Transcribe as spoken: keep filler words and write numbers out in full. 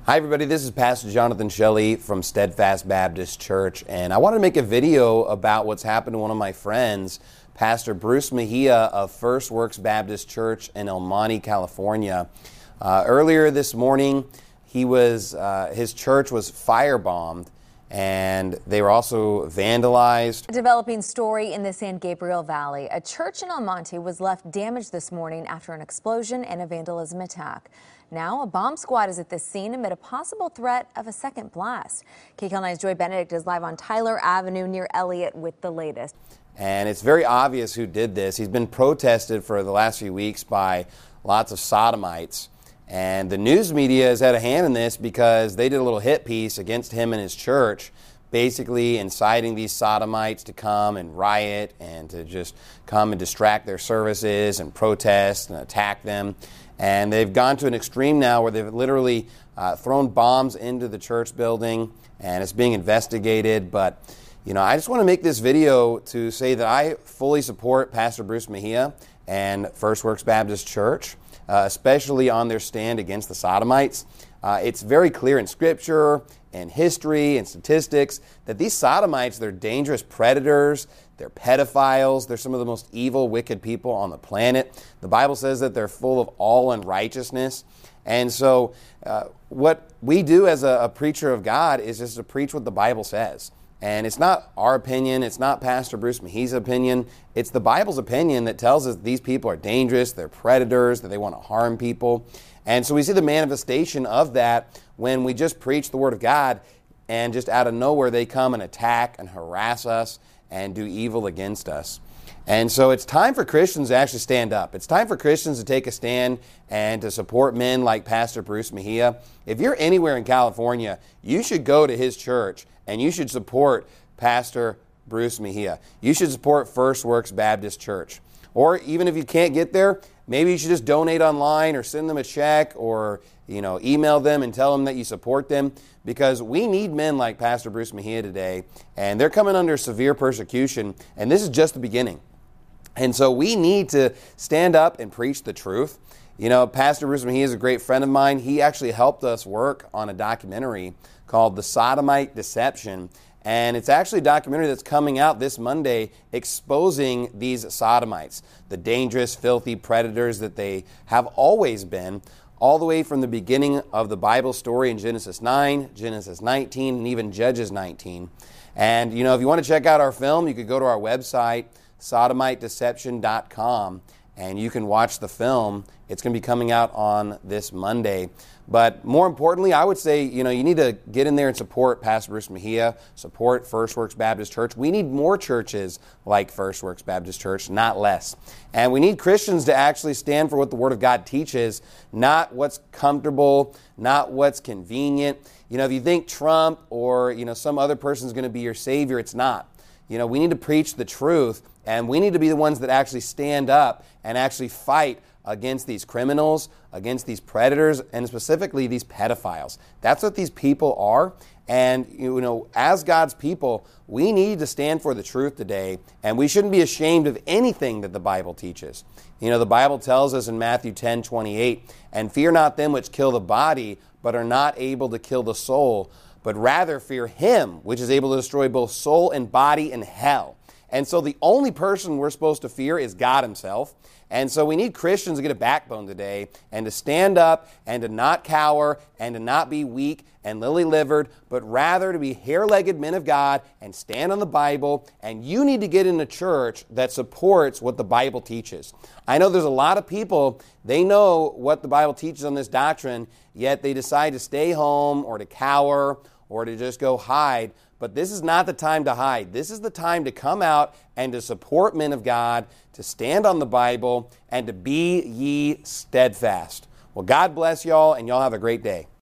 Hi everybody, this is Pastor Jonathan Shelley from Steadfast Baptist Church, and I wanted to make a video about what's happened to one of my friends, Pastor Bruce Mejia of First Works Baptist Church in El Monte, California. Uh, earlier this morning, he was uh, his church was firebombed, and they were also vandalized. A developing story in the San Gabriel Valley. A church in El Monte was left damaged this morning after an explosion and a vandalism attack. Now, a bomb squad is at the scene amid a possible threat of a second blast. K C A L nine's Joy Benedict is live on Tyler Avenue near Elliott with the latest. And it's very obvious who did this. He's been protested for the last few weeks by lots of sodomites. And the news media has had a hand in this because they did a little hit piece against him and his church, basically inciting these sodomites to come and riot and to just come and distract their services and protest and attack them. And they've gone to an extreme now where they've literally uh, thrown bombs into the church building, and it's being investigated. But, you know, I just want to make this video to say that I fully support Pastor Bruce Mejia and First Works Baptist Church, uh, especially on their stand against the sodomites. Uh, it's very clear in Scripture and history and statistics that these sodomites, they're dangerous predators, they're pedophiles, they're some of the most evil, wicked people on the planet. The Bible says that they're full of all unrighteousness. And so uh, what we do as a, a preacher of God is just to preach what the Bible says. And it's not our opinion, it's not Pastor Bruce Mejia's opinion, it's the Bible's opinion that tells us these people are dangerous, they're predators, that they want to harm people. And so we see the manifestation of that when we just preach the Word of God and just out of nowhere they come and attack and harass us and do evil against us. And so it's time for Christians to actually stand up. It's time for Christians to take a stand and to support men like Pastor Bruce Mejia. If you're anywhere in California, you should go to his church and you should support Pastor Bruce Mejia. You should support First Works Baptist Church. Or even if you can't get there, maybe you should just donate online or send them a check or, you know, email them and tell them that you support them, because we need men like Pastor Bruce Mejia today, and they're coming under severe persecution, and this is just the beginning. And so we need to stand up and preach the truth. You know, Pastor Bruce Mejia is a great friend of mine. He actually helped us work on a documentary called The Sodomite Deception. And it's actually a documentary that's coming out this Monday exposing these sodomites, the dangerous, filthy predators that they have always been, all the way from the beginning of the Bible story in Genesis nine, Genesis nineteen, and even Judges nineteen. And, you know, if you want to check out our film, you could go to our website, sodomite deception dot com, and you can watch the film. It's going to be coming out on this Monday. But more importantly, I would say, you know, you need to get in there and support Pastor Bruce Mejia, support First Works Baptist Church. We need more churches like First Works Baptist Church, not less. And we need Christians to actually stand for what the Word of God teaches, not what's comfortable, not what's convenient. You know, if you think Trump or, you know, some other person's going to be your savior, it's not. You know, we need to preach the truth, and we need to be the ones that actually stand up and actually fight against these criminals, against these predators, and specifically these pedophiles. That's what these people are. And, you know, as God's people, we need to stand for the truth today, and we shouldn't be ashamed of anything that the Bible teaches. You know, the Bible tells us in Matthew ten twenty-eight, "And fear not them which kill the body, but are not able to kill the soul, but rather fear him which is able to destroy both soul and body in hell." And so the only person we're supposed to fear is God himself. And so we need Christians to get a backbone today and to stand up and to not cower and to not be weak and lily-livered, but rather to be hair-legged men of God and stand on the Bible. And you need to get in a church that supports what the Bible teaches. I know there's a lot of people, they know what the Bible teaches on this doctrine, yet they decide to stay home or to cower or to just go hide. But this is not the time to hide. This is the time to come out and to support men of God, to stand on the Bible, and to be ye steadfast. Well, God bless y'all, and y'all have a great day.